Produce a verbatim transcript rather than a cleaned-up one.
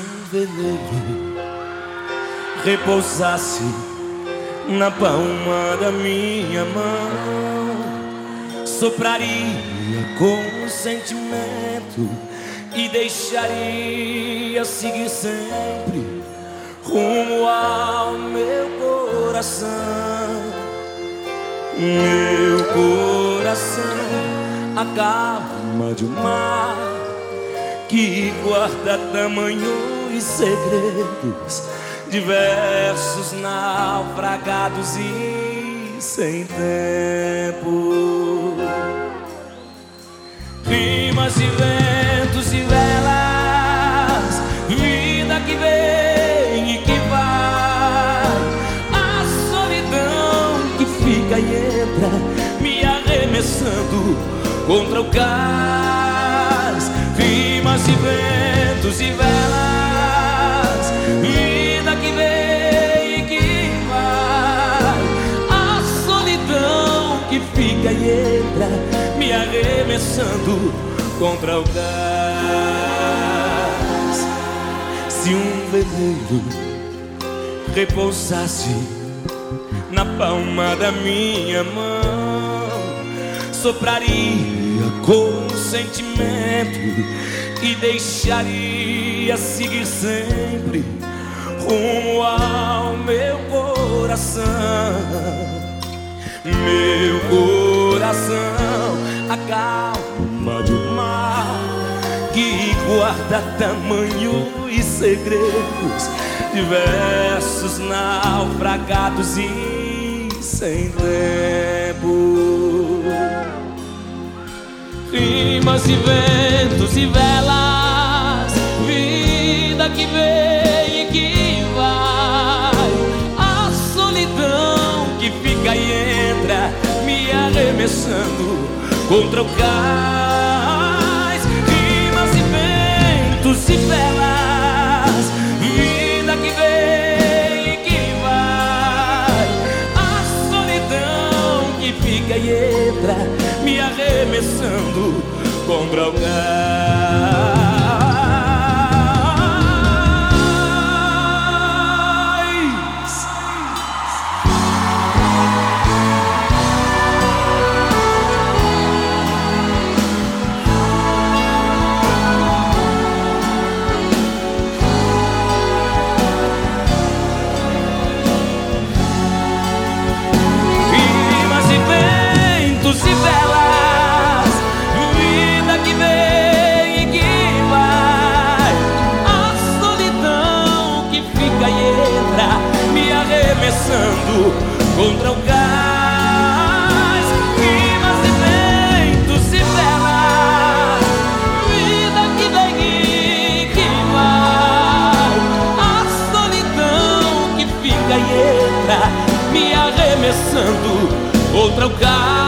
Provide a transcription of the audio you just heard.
veleiro repousasse na palma da minha mão, sopraria com sentimento e deixaria seguir sempre rumo ao meu coração. Meu coração, a calma de um mar que guarda tamanhos segredos, diversos, naufragados e sem tempo. Rimas e ventos e velas, vida que vem e que vai, a solidão que fica e entra, me arremessando contra o cais. Rimas e ventos e velas, vida que vem e que vai, a solidão que fica e entra, me arremessando contra o cais. Se um veleiro repousasse na palma da minha mão, sopraria com sentimento e deixaria seguir sempre rumo ao meu coração. Meu coração, a calma de um mar que guarda tamanhos segredos, diversos, naufragados e sem tempo. Rimas e ventos e velas, vida que vem e que vai, a solidão que fica e entra, me arremessando contra o cais. Rimas e ventos e velas, vida que vem e que vai, a solidão que fica e entra, me arremessando contra o cais. Rimas e ventos e velas, vida que vem e que vai, a solidão que fica e entra, me arremessando contra o cais. Rimas e ventos e velas, vida que vem e que vai, a solidão que fica e entra, me arremessando contra o cais.